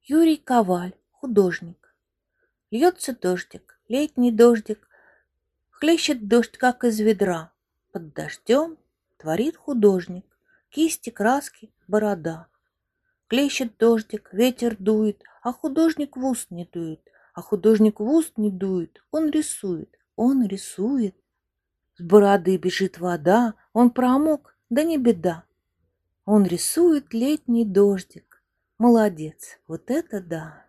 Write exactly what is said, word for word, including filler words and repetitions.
Юрий Коваль, художник. Льется дождик, летний дождик, хлещет дождь, как из ведра. Под дождем творит художник, кисти, краски, борода. Хлещет дождик, ветер дует, а художник в уст не дует, а художник в уст не дует, он рисует, он рисует. С бороды бежит вода, он промок, да не беда. Он рисует летний дождик. Молодец, вот это да!